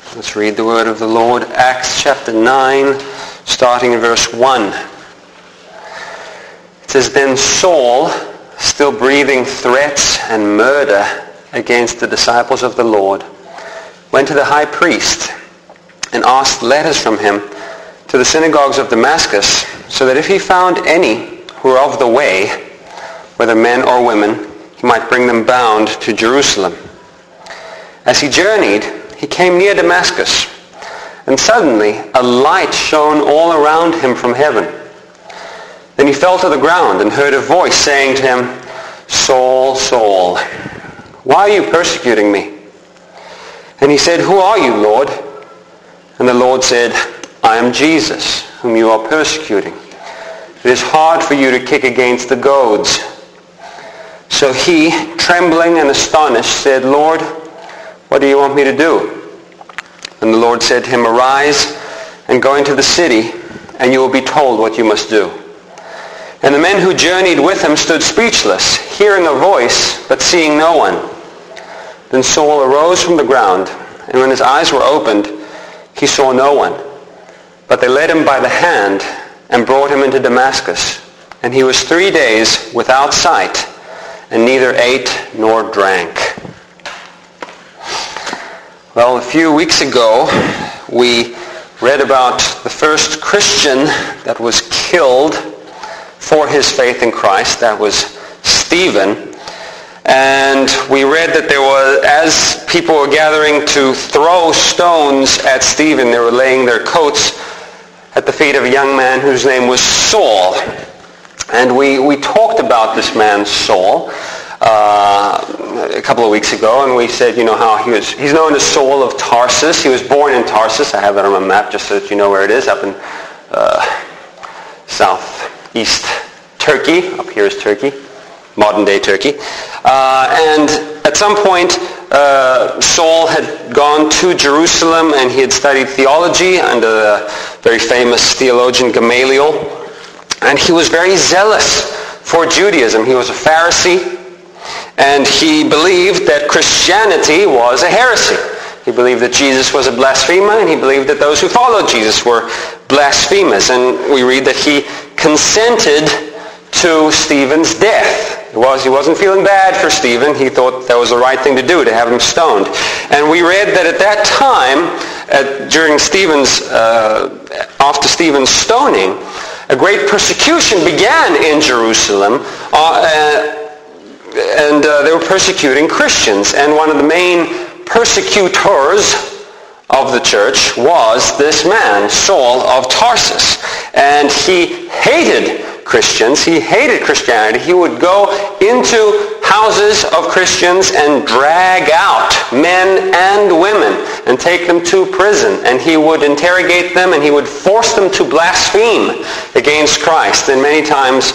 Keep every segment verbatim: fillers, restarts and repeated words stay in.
Let's read the word of the Lord. Acts chapter nine, starting in verse one. It says, Then Saul, still breathing threats and murder against the disciples of the Lord, went to the high priest and asked letters from him to the synagogues of Damascus, so that if he found any who were of the way, whether men or women, he might bring them bound to Jerusalem. As he journeyed, he came near Damascus, and suddenly a light shone all around him from heaven. Then he fell to the ground and heard a voice saying to him, Saul, Saul, why are you persecuting me? And he said, Who are you, Lord? And the Lord said, I am Jesus, whom you are persecuting. It is hard for you to kick against the goads. So he, trembling and astonished, said, Lord, what do you want me to do? And the Lord said to him, Arise and go into the city, and you will be told what you must do. And the men who journeyed with him stood speechless, hearing a voice, but seeing no one. Then Saul arose from the ground, and when his eyes were opened, he saw no one. But they led him by the hand and brought him into Damascus. And he was three days without sight, and neither ate nor drank. Well, a few weeks ago, we read about the first Christian that was killed for his faith in Christ. That was Stephen. And we read that there was, as people were gathering to throw stones at Stephen, they were laying their coats at the feet of a young man whose name was Saul. And we, we talked about this man, Saul, uh, a couple of weeks ago, and we said, you know, how he was, he's known as Saul of Tarsus. He was born in Tarsus. I have that on my map just so that you know where it is, up in uh, southeast Turkey. Up here is Turkey, modern-day Turkey. Uh, and at some point, uh, Saul had gone to Jerusalem, and he had studied theology under the very famous theologian Gamaliel. And he was very zealous for Judaism. He was a Pharisee, and he believed that Christianity was a heresy. He believed that Jesus was a blasphemer, and he believed that those who followed Jesus were blasphemers. And we read that he consented to Stephen's death. It was, he wasn't feeling bad for Stephen. He thought that was the right thing to do, to have him stoned. And we read that at that time, at, during Stephen's, uh, after Stephen's stoning, a great persecution began in Jerusalem, uh, uh, and uh, they were persecuting Christians. And one of the main persecutors of the church was this man, Saul of Tarsus. And he hated Christians. He hated Christianity. He would go into houses of Christians and drag out men and women and take them to prison. And he would interrogate them, and he would force them to blaspheme against Christ. And many times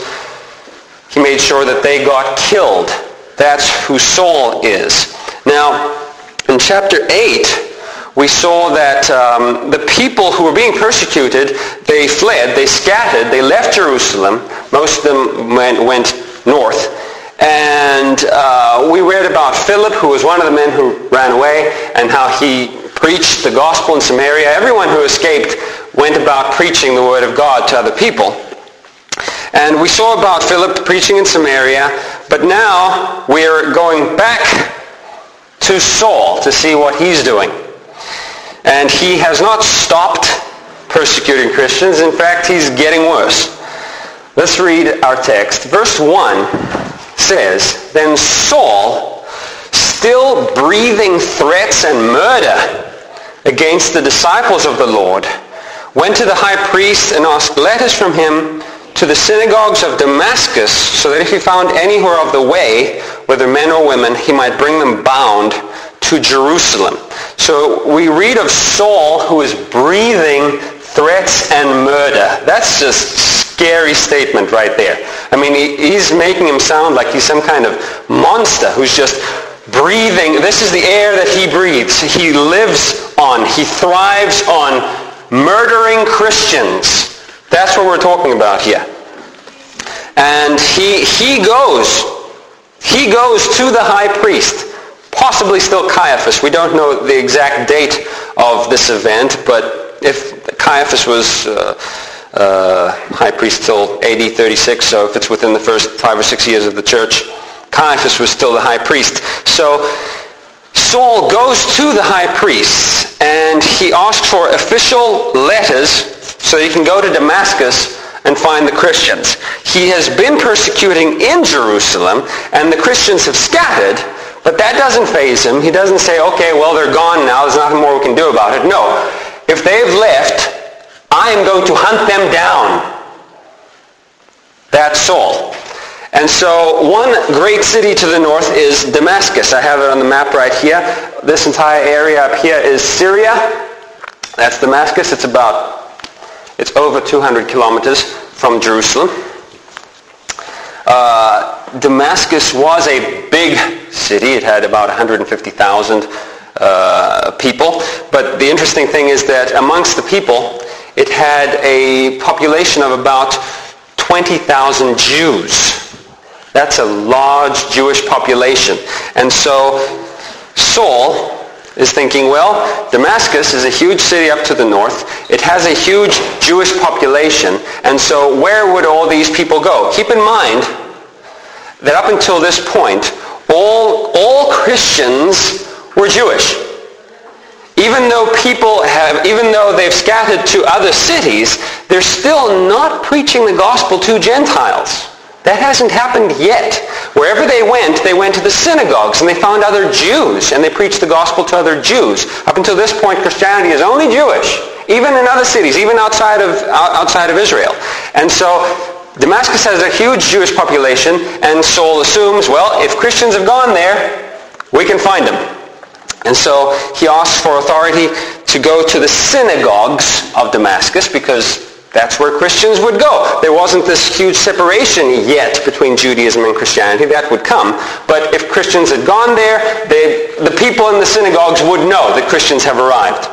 he made sure that they got killed. That's who Saul is. Now, in chapter eight, we saw that um, the people who were being persecuted, they fled, they scattered, they left Jerusalem. Most of them went, went north. And uh, we read about Philip, who was one of the men who ran away, and how he preached the gospel in Samaria. Everyone who escaped went about preaching the word of God to other people. And we saw about Philip preaching in Samaria, but now we're going back to Saul to see what he's doing. And he has not stopped persecuting Christians. In fact, he's getting worse. Let's read our text. Verse one says, Then Saul, still breathing threats and murder against the disciples of the Lord, went to the high priest and asked letters from him to the synagogues of Damascus, so that if he found any who were of the way, whether men or women, he might bring them bound to Jerusalem. So we read of Saul, who is breathing threats and murder. That's just a scary statement right there. I mean, he, he's making him sound like he's some kind of monster who's just breathing. This is the air that he breathes. He lives on, he thrives on murdering Christians. That's what we're talking about here. And he he goes, he goes to the high priest. possibly still Caiaphas. We don't know the exact date of this event, but if Caiaphas was uh, uh, high priest till A D thirty-six, so if it's within the first five or six years of the church, Caiaphas was still the high priest. So Saul goes to the high priest and he asks for official letters so he can go to Damascus and find the Christians. He has been persecuting in Jerusalem and the Christians have scattered, but that doesn't faze him. He doesn't say, okay, well, they're gone now. There's nothing more we can do about it. No. If they've left, I am going to hunt them down. That's Saul. And so one great city to the north is Damascus. I have it on the map right here. This entire area up here is Syria. That's Damascus. It's about, it's over two hundred kilometers from Jerusalem. Uh, Damascus was a big city. It had about one hundred fifty thousand uh, people. But the interesting thing is that amongst the people, it had a population of about twenty thousand Jews. That's a large Jewish population. And so Saul is thinking, well, Damascus is a huge city up to the north. It has a huge Jewish population. And so where would all these people go? Keep in mind that up until this point, all, all Christians were Jewish. Even though people have, even though they've scattered to other cities, they're still not preaching the gospel to Gentiles. That hasn't happened yet. Wherever they went, they went to the synagogues and they found other Jews and they preached the gospel to other Jews. Up until this point, Christianity is only Jewish, even in other cities, even outside of outside of Israel. And so Damascus has a huge Jewish population, and Saul assumes, well, if Christians have gone there, we can find them. And so he asks for authority to go to the synagogues of Damascus because that's where Christians would go. There wasn't this huge separation yet between Judaism and Christianity. That would come. But if Christians had gone there, they, the people in the synagogues would know that Christians have arrived.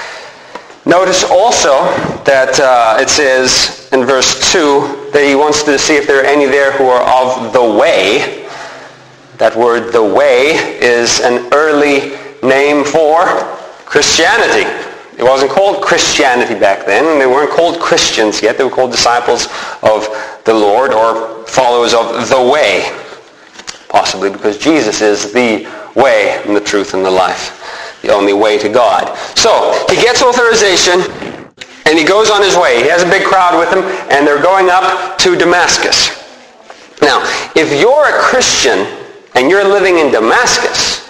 Notice also that uh, it says in verse two that he wants to see if there are any there who are of the way. That word, the way, is an early name for Christianity. It wasn't called Christianity back then, and they weren't called Christians yet. They were called disciples of the Lord or followers of the way, possibly because Jesus is the way and the truth and the life, the only way to God. So he gets authorization and he goes on his way. He has a big crowd with him and they're going up to Damascus. Now, if you're a Christian and you're living in Damascus,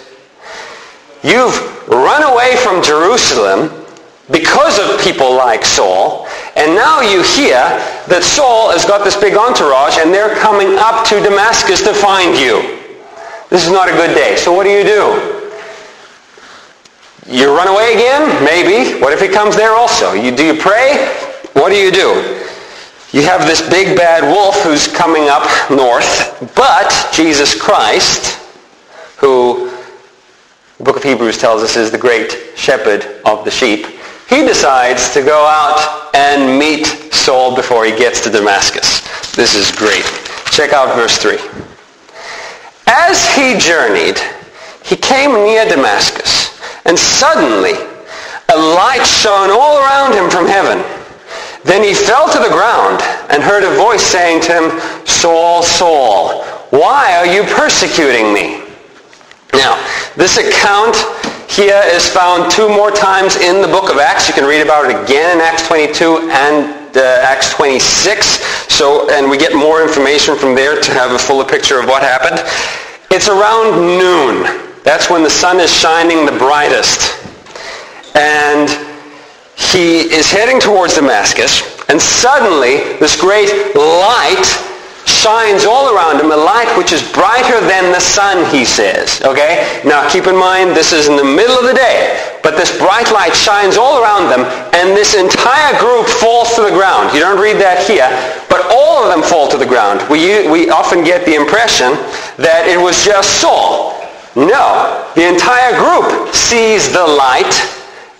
you've run away from Jerusalem because of people like Saul, and now you hear that Saul has got this big entourage and they're coming up to Damascus to find you. This is not a good day. So what do you do? You run away again? Maybe. What if he comes there also? You, do you pray? What do you do? You have this big bad wolf who's coming up north, but Jesus Christ, who the book of Hebrews tells us is the great shepherd of the sheep, he decides to go out and meet Saul before he gets to Damascus. This is great. Check out verse three. As he journeyed, he came near Damascus, and suddenly a light shone all around him from heaven. Then he fell to the ground and heard a voice saying to him, Saul, Saul, why are you persecuting me? Now, this account here is found two more times in the book of Acts. You can read about it again in Acts twenty-two and uh, Acts twenty-six. So, and we get more information from there to have a fuller picture of what happened. It's around noon. That's when the sun is shining the brightest. And he is heading towards Damascus, and suddenly this great light shines all around him, a light which is brighter than the sun, he says. Okay? Now keep in mind, this is in the middle of the day, but this bright light shines all around them, and this entire group falls to the ground. You don't read that here, but all of them fall to the ground. We, we often get the impression that it was just Saul. No, the entire group sees the light.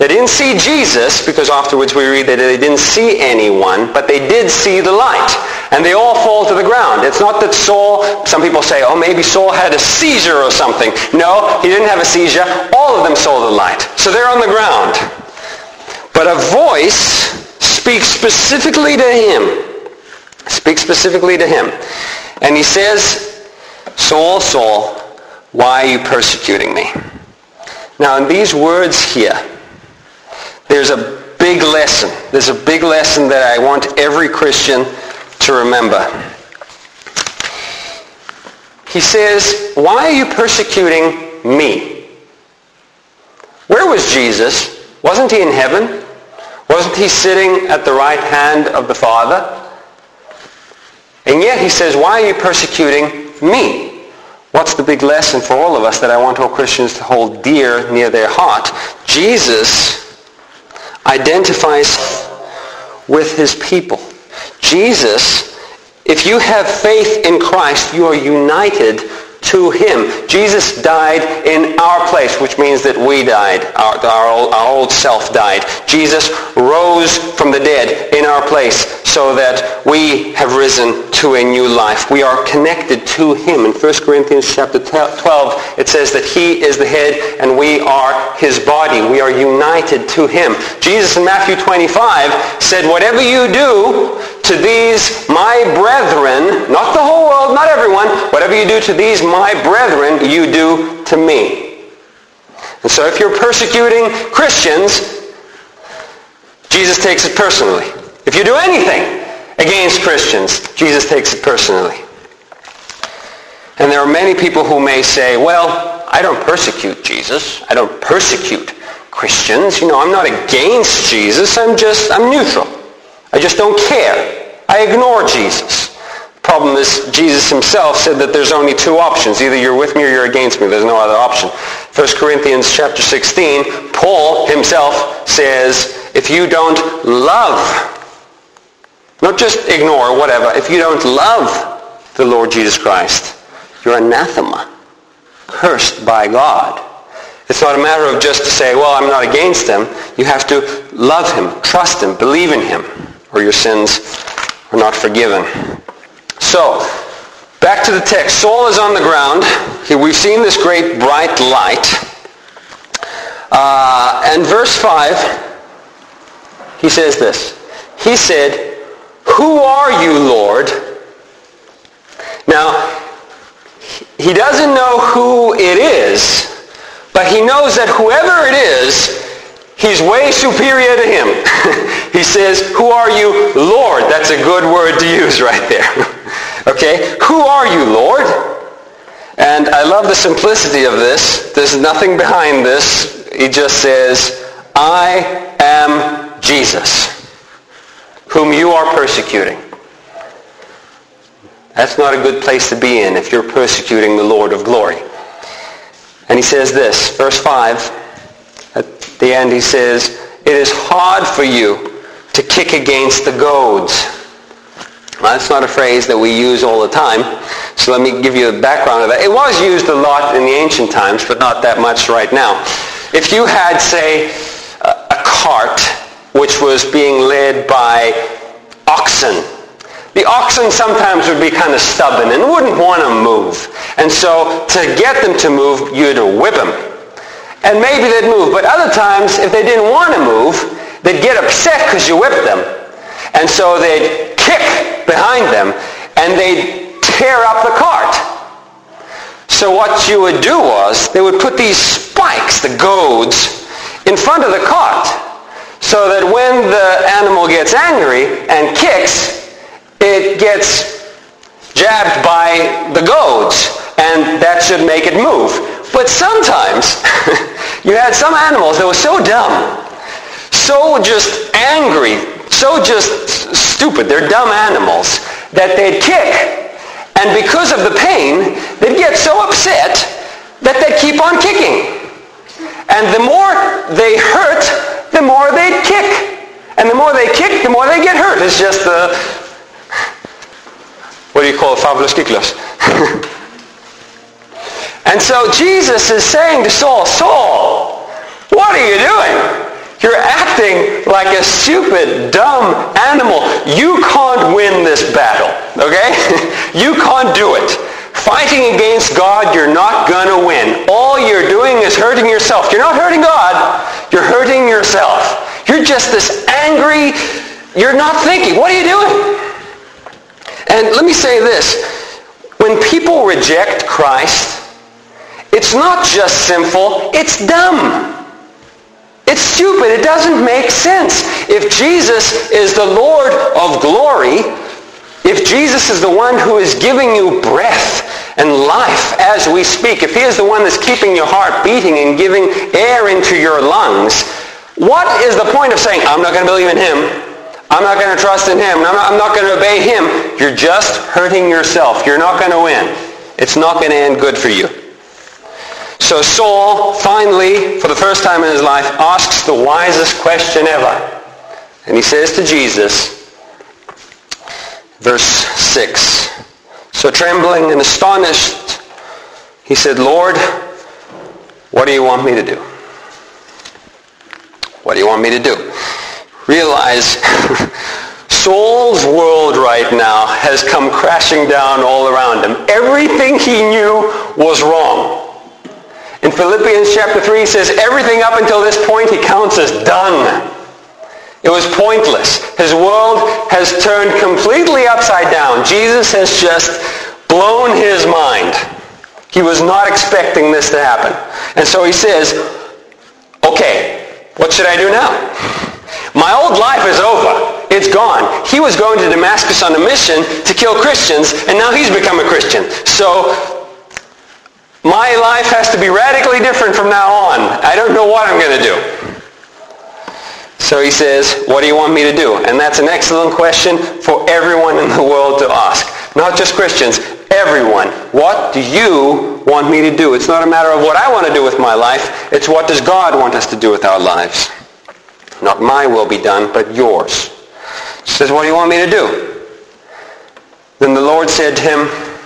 They didn't see Jesus, because afterwards we read that they didn't see anyone, but they did see the light. And they all fall to the ground. It's not that Saul, some people say, oh, maybe Saul had a seizure or something. No, he didn't have a seizure. All of them saw the light. So they're on the ground. But a voice speaks specifically to him. Speaks specifically to him. And he says, Saul, Saul, why are you persecuting me? Now in these words here, there's a big lesson. There's a big lesson that I want every Christian to remember. He says, why are you persecuting me? Where was Jesus? Wasn't he in heaven? Wasn't he sitting at the right hand of the Father? And yet he says, why are you persecuting me? What's the big lesson for all of us that I want all Christians to hold dear near their heart? Jesus identifies with his people. Jesus, if you have faith in Christ, you are united to him. Jesus died in our place, which means that we died. Our, our, old, our old self died. Jesus rose from the dead in our place so that we have risen to a new life. We are connected to him. In First Corinthians chapter twelve, it says that he is the head and we are his body. We are united to him. Jesus in Matthew twenty-five said, whatever you do to these my brethren, not the whole world, not everyone, whatever you do to these my brethren, you do to me. And so if you're persecuting Christians, Jesus takes it personally. If you do anything against Christians, Jesus takes it personally. And there are many people who may say, well, I don't persecute Jesus. I don't persecute Christians. You know, I'm not against Jesus. I'm just, I'm neutral. I just don't care. I ignore Jesus. The problem is Jesus himself said that there's only two options. Either you're with me or you're against me. There's no other option. First Corinthians chapter sixteen, Paul himself says, if you don't love, not just ignore, whatever, if you don't love the Lord Jesus Christ, you're anathema, cursed by God. It's not a matter of just to say, well, I'm not against him. You have to love him, trust him, believe in him, or your sins are not forgiven. So, back to the text. Saul is on the ground. Here we've seen this great bright light. Uh, and verse five, he says this. He said, who are you, Lord? Now, he doesn't know who it is, but he knows that whoever it is, he's way superior to him. He says, who are you, Lord? That's a good word to use right there. Okay? Who are you, Lord? And I love the simplicity of this. There's nothing behind this. He just says, I am Jesus, whom you are persecuting. That's not a good place to be in if you're persecuting the Lord of glory. And he says this, verse five, at the end he says, it is hard for you to kick against the goads. Well, that's not a phrase that we use all the time, so let me give you the background of that. It was used a lot in the ancient times, but not that much right now. If you had, say, a cart which was being led by oxen, the oxen sometimes would be kind of stubborn and wouldn't want to move. And so to get them to move, you'd whip them. And maybe they'd move. But other times, if they didn't want to move, they'd get upset because you whipped them. And so they'd kick behind them and they'd tear up the cart. So what you would do was, they would put these spikes, the goads, in front of the cart, so that when the animal gets angry and kicks, it gets jabbed by the goads, and that should make it move. But sometimes, you had some animals that were so dumb, so just angry, so just stupid, they're dumb animals, that they'd kick, and because of the pain, they'd get so upset that they'd keep on kicking. And the more they hurt, the more they'd kick. And the more they kick, the more they get hurt. It's just the... what do you call it? Fabulous kiklos. And so Jesus is saying to Saul, Saul, what are you doing? like a stupid, dumb animal. You can't win this battle, okay? You can't do it. Fighting against God, you're not going to win. All you're doing is hurting yourself. You're not hurting God. You're hurting yourself. You're just this angry, you're not thinking. What are you doing? And let me say this. When people reject Christ, it's not just sinful, it's dumb. It's stupid. It doesn't make sense. If Jesus is the Lord of glory, if Jesus is the one who is giving you breath and life as we speak, if he is the one that's keeping your heart beating and giving air into your lungs, what is the point of saying, I'm not going to believe in him, I'm not going to trust in him, I'm not, I'm not going to obey him? You're just hurting yourself. You're not going to win. It's not going to end good for you. So Saul, finally, for the first time in his life, asks the wisest question ever. And he says to Jesus, verse six, so trembling and astonished, he said, Lord, what do you want me to do? What do you want me to do? Realize Saul's world right now has come crashing down all around him. Everything he knew was wrong. In Philippians chapter three, he says, everything up until this point he counts as done. It was pointless. His world has turned completely upside down. Jesus has just blown his mind. He was not expecting this to happen. And so he says, okay, what should I do now? My old life is over. It's gone. He was going to Damascus on a mission to kill Christians, and now he's become a Christian. So my life has to be radically different from now on. I don't know what I'm going to do. So he says, what do you want me to do? And that's an excellent question for everyone in the world to ask. Not just Christians, everyone. What do you want me to do? It's not a matter of what I want to do with my life. It's what does God want us to do with our lives. Not my will be done, but yours. He says, what do you want me to do? Then the Lord said to him,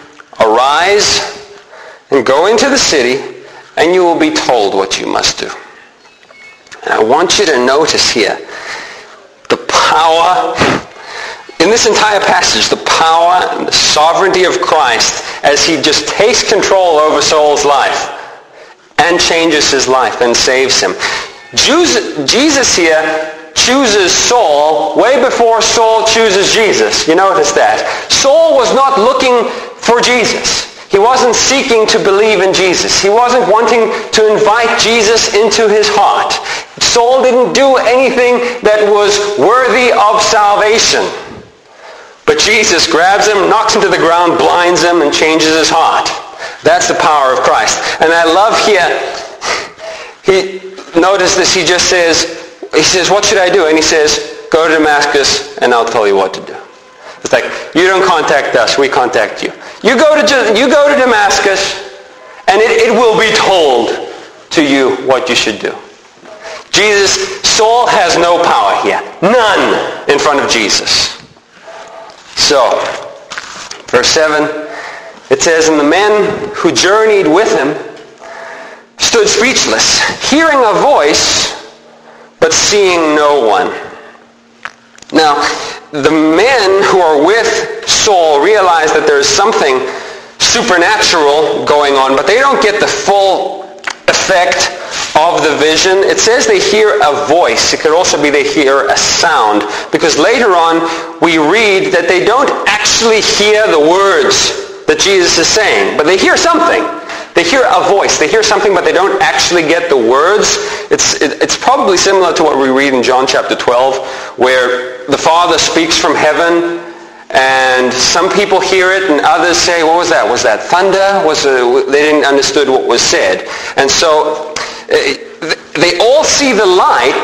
arise and go into the city, and you will be told what you must do. And I want you to notice here the power, in this entire passage, the power and the sovereignty of Christ as he just takes control over Saul's life and changes his life and saves him. Jesus here chooses Saul way before Saul chooses Jesus. You notice that. Saul was not looking for Jesus. He wasn't seeking to believe in Jesus. He wasn't wanting to invite Jesus into his heart. Saul didn't do anything that was worthy of salvation. But Jesus grabs him, knocks him to the ground, blinds him, and changes his heart. That's the power of Christ. And I love here, he notice this, he just says, he says, what should I do? And he says, go to Damascus, and I'll tell you what to do. It's like, you don't contact us, we contact you. You go to you go to Damascus, and it, it will be told to you what you should do. Jesus, Saul has no power here. None in front of Jesus. So, verse seven, it says, and the men who journeyed with him stood speechless, hearing a voice, but seeing no one. Now, the men who are with Saul realize that there is something supernatural going on, but they don't get the full effect of the vision. It says they hear a voice. It could also be they hear a sound, because later on we read that they don't actually hear the words that Jesus is saying, but they hear something. They hear a voice. They hear something, but they don't actually get the words. It's, it, it's probably similar to what we read in John chapter twelve, where the Father speaks from heaven, and some people hear it, and others say, what was that? Was that thunder? Was it, they didn't understood what was said. And so they all see the light,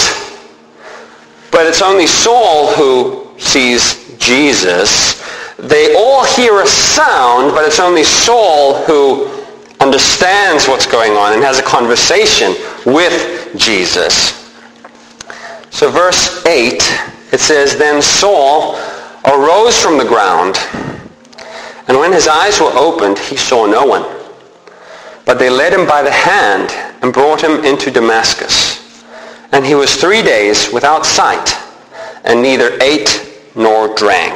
but it's only Saul who sees Jesus. They all hear a sound, but it's only Saul who understands what's going on and has a conversation with Jesus. So verse eight, it says, then Saul arose from the ground, and when his eyes were opened, he saw no one. But they led him by the hand and brought him into Damascus. And he was three days without sight, and neither ate nor drank.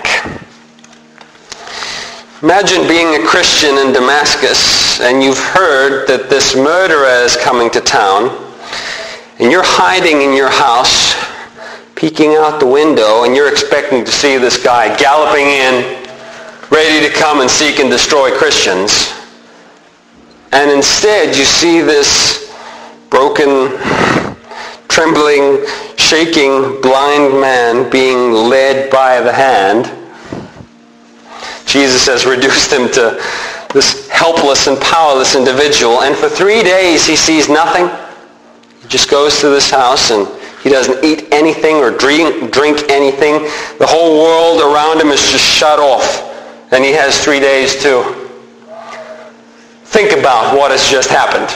Imagine being a Christian in Damascus, and you've heard that this murderer is coming to town, and you're hiding in your house, peeking out the window, and you're expecting to see this guy galloping in, ready to come and seek and destroy Christians. And instead you see this broken, trembling, shaking, blind man being led by the hand. Jesus has reduced him to this helpless and powerless individual, and for three days he sees nothing. He just goes to this house and he doesn't eat anything or drink, drink anything. The whole world around him is just shut off, and he has three days to think about what has just happened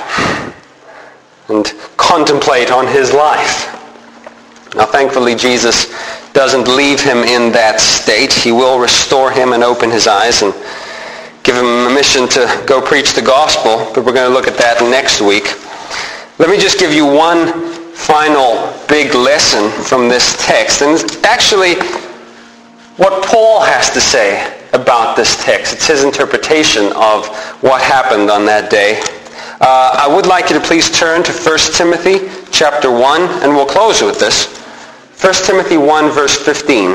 and contemplate on his life. Now, thankfully, Jesus doesn't leave him in that state. He will restore him and open his eyes and give him a mission to go preach the gospel, but we're going to look at that next week. Let me just give you one final big lesson from this text, and it's actually what Paul has to say about this text. It's his interpretation of what happened on that day. Uh, I would like you to please turn to First Timothy chapter one, and we'll close with this. First Timothy one, verse fifteen.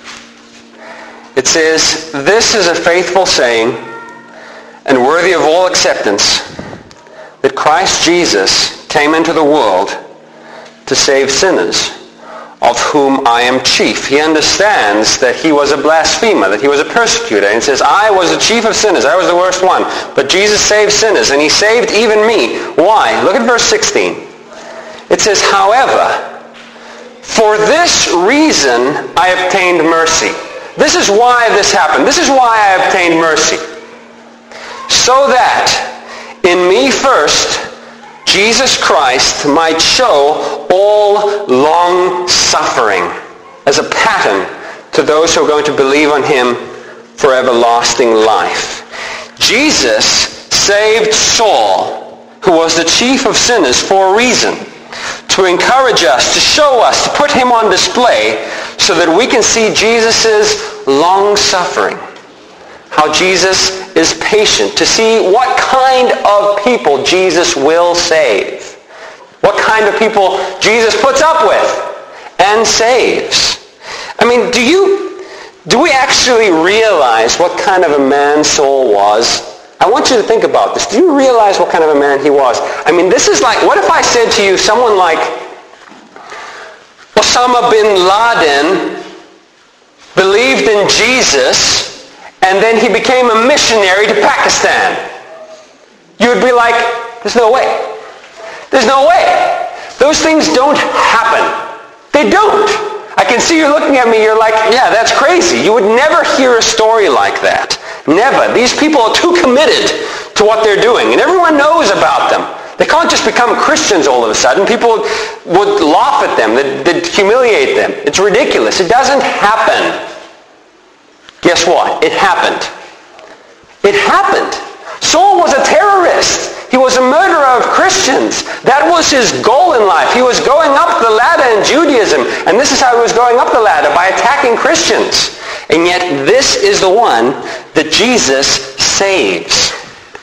It says, "This is a faithful saying and worthy of all acceptance, that Christ Jesus came into the world to save sinners, of whom I am chief." He understands that he was a blasphemer, that he was a persecutor. And he says, I was the chief of sinners. I was the worst one. But Jesus saved sinners, and he saved even me. Why? Look at verse sixteen. It says, "However, for this reason I obtained mercy." This is why this happened. This is why I obtained mercy. "So that in me first Jesus Christ might show all long suffering as a pattern to those who are going to believe on him for everlasting life." Jesus saved Saul, who was the chief of sinners, for a reason. To encourage us, to show us, to put him on display so that we can see Jesus' long suffering. How Jesus is patient, to see what kind of people Jesus will save. What kind of people Jesus puts up with and saves. I mean, do you, do we actually realize what kind of a man Saul was? I want you to think about this. Do you realize what kind of a man he was? I mean, this is like, what if I said to you, someone like Osama bin Laden believed in Jesus, and then he became a missionary to Pakistan? You would be like, there's no way. There's no way. Those things don't happen. They don't. I can see you looking at me, you're like, yeah, that's crazy. You would never hear a story like that. Never. These people are too committed to what they're doing, and everyone knows about them. They can't just become Christians all of a sudden. People would laugh at them. They'd, they'd humiliate them. It's ridiculous. It doesn't happen. Guess what? It happened. It happened. Saul was a terrorist. He was a murderer of Christians. That was his goal in life. He was going up the ladder in Judaism, and this is how he was going up the ladder, by attacking Christians. And yet this is the one that Jesus saves.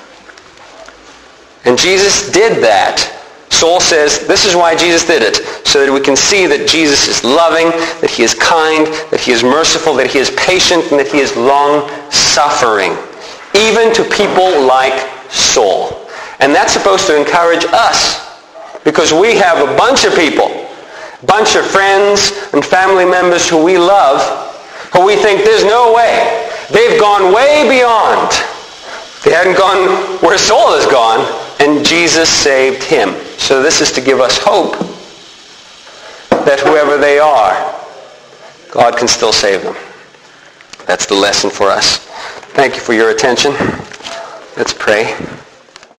And Jesus did that. Saul says this is why Jesus did it, so that we can see that Jesus is loving, that he is kind, that he is merciful, that he is patient, and that he is long-suffering, even to people like Saul. And that's supposed to encourage us, because we have a bunch of people, a bunch of friends and family members who we love, who we think there's no way. They've gone way beyond. They hadn't gone where Saul has gone, and Jesus saved him. So this is to give us hope that whoever they are, God can still save them. That's the lesson for us. Thank you for your attention. Let's pray.